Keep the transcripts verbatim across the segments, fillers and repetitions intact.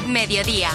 Mediodía.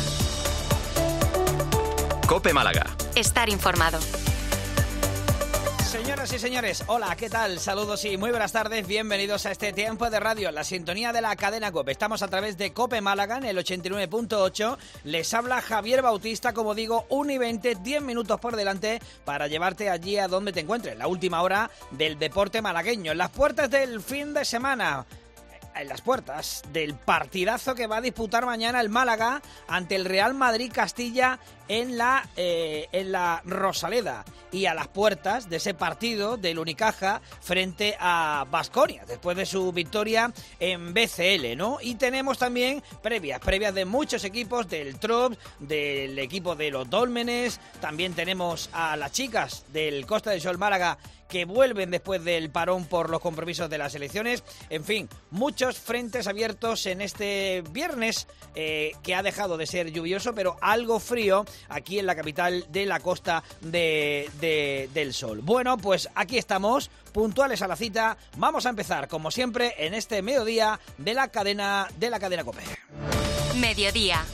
COPE Málaga. Estar informado. Señoras y señores, hola, ¿qué tal? Saludos y muy buenas tardes, bienvenidos a este tiempo de radio, la sintonía de la cadena COPE. Estamos a través de COPE Málaga en el ochenta y nueve punto ocho. Les habla Javier Bautista, como digo, una y veinte, diez minutos por delante para llevarte allí a donde te encuentres. La última hora del deporte malagueño, en las puertas del fin de semana. En las puertas del partidazo que va a disputar mañana el Málaga ante el Real Madrid Castilla en la, eh, en la Rosaleda, y a las puertas de ese partido del Unicaja frente a Baskonia, después de su victoria en B C L, ¿no? Y tenemos también previas, previas de muchos equipos, del Trops, del equipo de los Dólmenes, también tenemos a las chicas del Costa del Sol Málaga, que vuelven después del parón por los compromisos de las elecciones. En fin, muchos frentes abiertos en este viernes eh, que ha dejado de ser lluvioso, pero algo frío aquí en la capital de la Costa de, de, del Sol. Bueno, pues aquí estamos, puntuales a la cita. Vamos a empezar, como siempre, en este mediodía de la cadena de la cadena COPE. Mediodía.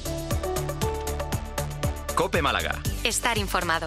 COPE Málaga. Estar informado.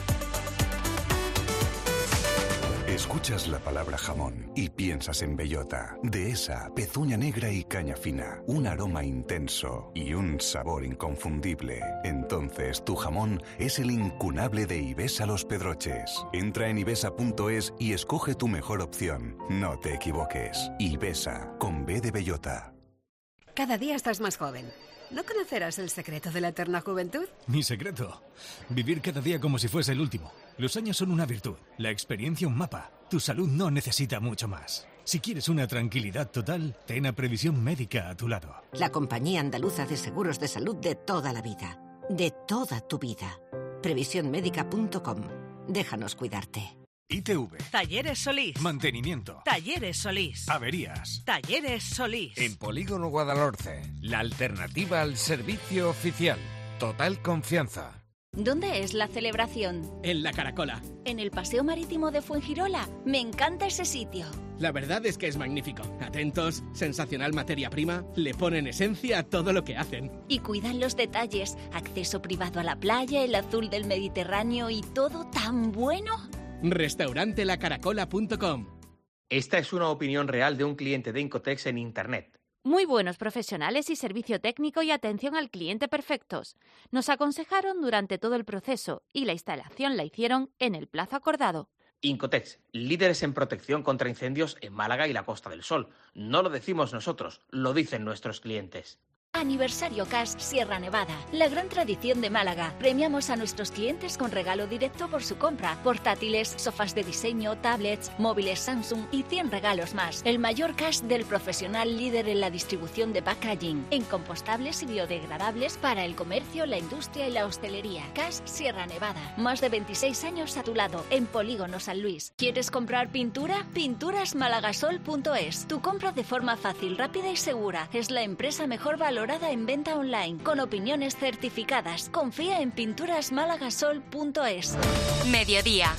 Escuchas la palabra jamón y piensas en bellota, dehesa, pezuña negra y caña fina, un aroma intenso y un sabor inconfundible. Entonces tu jamón es el incunable de Ibesa Los Pedroches. Entra en ibesa punto es y escoge tu mejor opción. No te equivoques. Ibesa, con B de bellota. Cada día estás más joven. ¿No conocerás el secreto de la eterna juventud? Mi secreto. Vivir cada día como si fuese el último. Los años son una virtud, la experiencia un mapa. Tu salud no necesita mucho más. Si quieres una tranquilidad total, ten a Previsión Médica a tu lado. La compañía andaluza de seguros de salud de toda la vida. De toda tu vida. previsión médica punto com. Déjanos cuidarte. I T V. Talleres Solís. Mantenimiento. Talleres Solís. Averías. Talleres Solís. En Polígono Guadalhorce, la alternativa al servicio oficial. Total confianza. ¿Dónde es la celebración? En la Caracola. ¿En el Paseo Marítimo de Fuengirola? Me encanta ese sitio. La verdad es que es magnífico. Atentos, sensacional materia prima, le ponen esencia a todo lo que hacen. Y cuidan los detalles, acceso privado a la playa, el azul del Mediterráneo y todo tan bueno. restaurante la caracola punto com. Esta es una opinión real de un cliente de Incotex en Internet. Muy buenos profesionales y servicio técnico y atención al cliente perfectos. Nos aconsejaron durante todo el proceso y la instalación la hicieron en el plazo acordado. Incotex, líderes en protección contra incendios en Málaga y la Costa del Sol. No lo decimos nosotros, lo dicen nuestros clientes. Aniversario Cash Sierra Nevada, la gran tradición de Málaga. Premiamos a nuestros clientes con regalo directo por su compra. Portátiles, sofás de diseño, tablets, móviles Samsung y cien regalos más. El mayor cash del profesional líder en la distribución de packaging, en compostables y biodegradables para el comercio, la industria y la hostelería. Cash Sierra Nevada, más de veintiséis años a tu lado, en Polígono San Luis. ¿Quieres comprar pintura? pinturas malagasol punto es. Tu compra de forma fácil, rápida y segura. Es la empresa mejor valorada en venta online, con opiniones certificadas. Confía en pinturas malagasol punto es. Mediodía.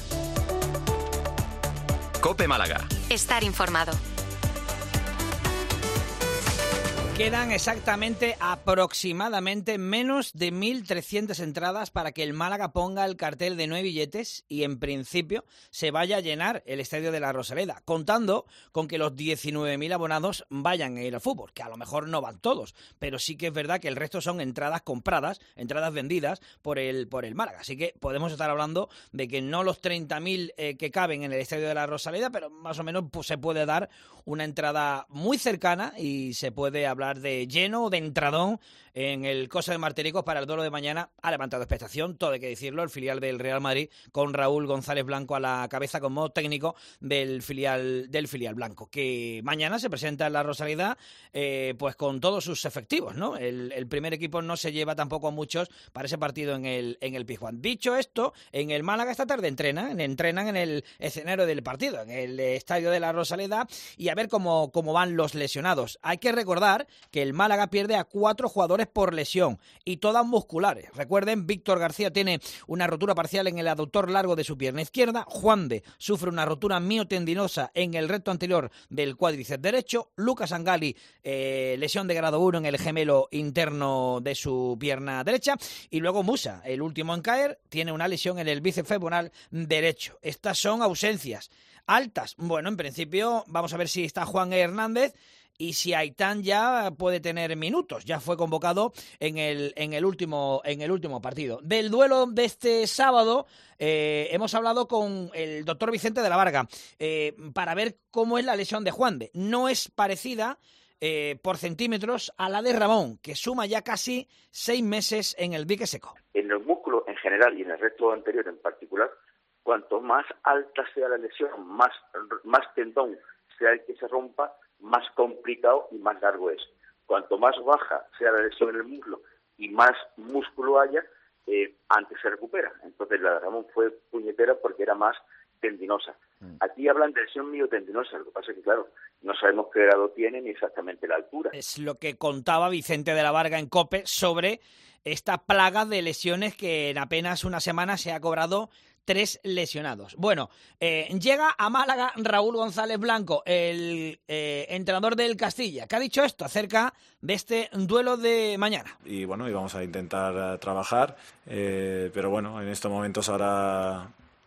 COPE Málaga. Estar informado. Quedan exactamente, aproximadamente, menos de mil trescientas entradas para que el Málaga ponga el cartel de nueve billetes y, en principio, se vaya a llenar el estadio de la Rosaleda, contando con que los diecinueve mil abonados vayan a ir al fútbol, que a lo mejor no van todos, pero sí que es verdad que el resto son entradas compradas, entradas vendidas por el, por el Málaga. Así que podemos estar hablando de que no los treinta mil eh, que caben en el estadio de la Rosaleda, pero más o menos pues, se puede dar una entrada muy cercana y se puede hablar de lleno o de entradón en el Cosa de Martiricos para el duelo de mañana. Ha levantado expectación, todo hay que decirlo, el filial del Real Madrid, con Raúl González Blanco a la cabeza como técnico del filial del filial blanco, que mañana se presenta en la Rosaleda eh, pues con todos sus efectivos, ¿no? El, el primer equipo no se lleva tampoco a muchos para ese partido en el en el Pizjuán. Dicho esto, en el Málaga esta tarde entrenan, entrenan en el escenario del partido, en el estadio de la Rosaleda, y a ver cómo, cómo van los lesionados. Hay que recordar que el Málaga pierde a cuatro jugadores por lesión y todas musculares. Recuerden, Víctor García tiene una rotura parcial en el aductor largo de su pierna izquierda, Juande sufre una rotura miotendinosa en el recto anterior del cuádriceps derecho, Lucas Angali, eh, lesión de grado uno en el gemelo interno de su pierna derecha, y luego Musa, el último en caer, tiene una lesión en el bíceps femoral derecho. Estas son ausencias altas. Bueno, en principio vamos a ver si está Juan Hernández y si Aitán ya puede tener minutos. Ya fue convocado en el en el último en el último partido. Del duelo de este sábado eh, hemos hablado con el doctor Vicente de la Varga eh, para ver cómo es la lesión de Juande. No es parecida eh, por centímetros a la de Ramón, que suma ya casi seis meses en el dique seco. En los músculos en general y en el resto anterior en particular, cuanto más alta sea la lesión, más, más tendón sea el que se rompa, más complicado y más largo es. Cuanto más baja sea la lesión en el muslo y más músculo haya, eh, antes se recupera. Entonces la de Ramón fue puñetera porque era más tendinosa. Mm. Aquí hablan de lesión miotendinosa, lo que pasa es que, claro, no sabemos qué grado tiene ni exactamente la altura. Es lo que contaba Vicente de la Varga en COPE sobre esta plaga de lesiones que en apenas una semana se ha cobrado tres lesionados. Bueno, eh, llega a Málaga Raúl González Blanco, el eh, entrenador del Castilla, que ha dicho esto acerca de este duelo de mañana. Y bueno, y vamos a intentar uh, trabajar, eh, pero bueno, en estos momentos ahora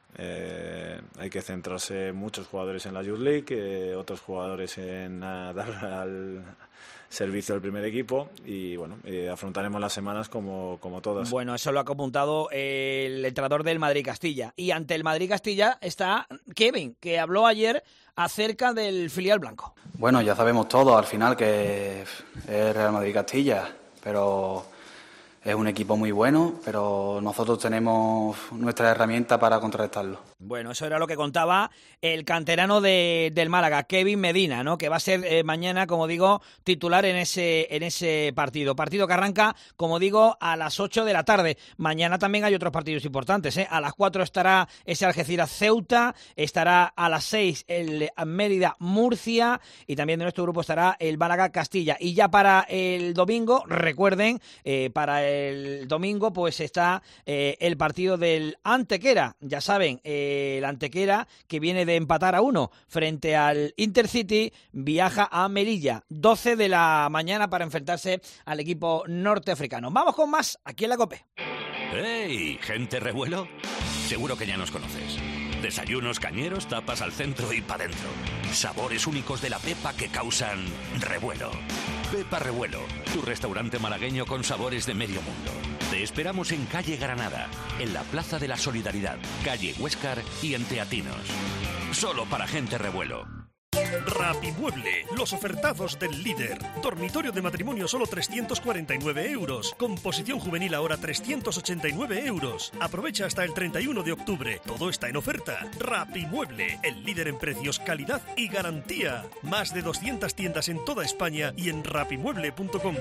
eh, hay que centrarse muchos jugadores en la Youth League, eh, otros jugadores en uh, dar al servicio al primer equipo y bueno, eh, afrontaremos las semanas como, como todas. Bueno, eso lo ha apuntado el entrenador del Madrid-Castilla. Y ante el Madrid-Castilla está Kevin, que habló ayer acerca del filial blanco. Bueno, ya sabemos todo al final que es Real Madrid-Castilla, pero es un equipo muy bueno, pero nosotros tenemos nuestra herramienta para contrarrestarlo. Bueno, eso era lo que contaba el canterano de, del Málaga, Kevin Medina, ¿no? Que va a ser eh, mañana, como digo, titular en ese en ese partido. Partido que arranca, como digo, a las ocho de la tarde. Mañana también hay otros partidos importantes, ¿eh? A las cuatro estará ese Algeciras-Ceuta, estará a las seis el Mérida-Murcia y también de nuestro grupo estará el Málaga-Castilla. Y ya para el domingo, recuerden, eh, para el el domingo pues está eh, el partido del Antequera, ya saben, eh, el Antequera que viene de empatar a uno frente al Intercity, viaja a Melilla, doce de la mañana para enfrentarse al equipo norteafricano. Vamos con más aquí en la COPE. ¡Hey, gente revuelo! Seguro que ya nos conoces. Desayunos cañeros, tapas al centro y pa' dentro. Sabores únicos de la Pepa que causan revuelo. Pepa Revuelo, tu restaurante malagueño con sabores de medio mundo. Te esperamos en calle Granada, en la Plaza de la Solidaridad, calle Huéscar y en Teatinos. Solo para gente revuelo. Rapimueble, los ofertazos del líder. Dormitorio de matrimonio solo trescientos cuarenta y nueve euros. Composición juvenil ahora trescientos ochenta y nueve euros. Aprovecha hasta el treinta y uno de octubre. Todo está en oferta. Rapimueble, el líder en precios, calidad y garantía. Más de doscientas tiendas en toda España y en rapimueble punto com.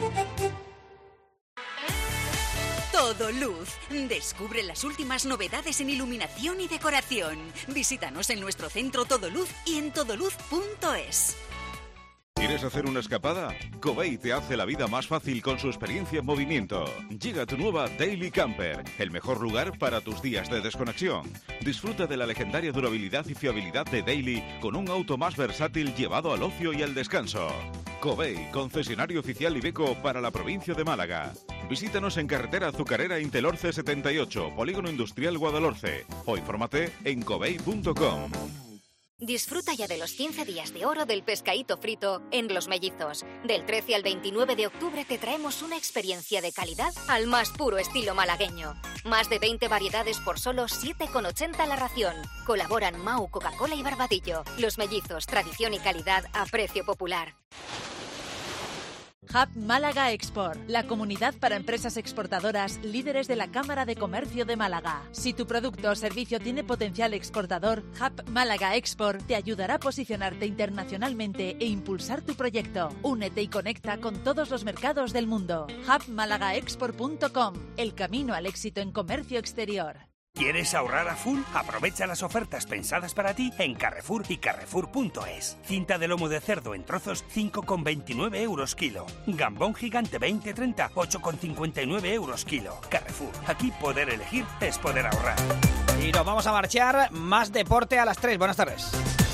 Todo Luz. Descubre las últimas novedades en iluminación y decoración. Visítanos en nuestro centro Todo Luz y en todoluz punto es. ¿Quieres hacer una escapada? Covey te hace la vida más fácil con su experiencia en movimiento. Llega tu nueva Daily Camper, el mejor lugar para tus días de desconexión. Disfruta de la legendaria durabilidad y fiabilidad de Daily con un auto más versátil llevado al ocio y al descanso. Covey, concesionario oficial Iveco para la provincia de Málaga. Visítanos en carretera Azucarera Intelorce setenta y ocho, Polígono Industrial Guadalhorce, o infórmate en covey punto com. Disfruta ya de los quince días de oro del pescadito frito en Los Mellizos. Del trece al veintinueve de octubre te traemos una experiencia de calidad al más puro estilo malagueño. Más de veinte variedades por solo siete con ochenta la ración. Colaboran Mau, Coca-Cola y Barbadillo. Los Mellizos, tradición y calidad a precio popular. Hub Málaga Export, la comunidad para empresas exportadoras líderes de la Cámara de Comercio de Málaga. Si tu producto o servicio tiene potencial exportador, Hub Málaga Export te ayudará a posicionarte internacionalmente e impulsar tu proyecto. Únete y conecta con todos los mercados del mundo. hub málaga export punto com, el camino al éxito en comercio exterior. ¿Quieres ahorrar a full? Aprovecha las ofertas pensadas para ti en Carrefour y Carrefour punto es. Cinta de lomo de cerdo en trozos, cinco con veintinueve euros kilo. Gambón gigante veinte treinta, ocho con cincuenta y nueve euros kilo. Carrefour, aquí poder elegir es poder ahorrar. Y nos vamos a marchar, más deporte a las tres. Buenas tardes.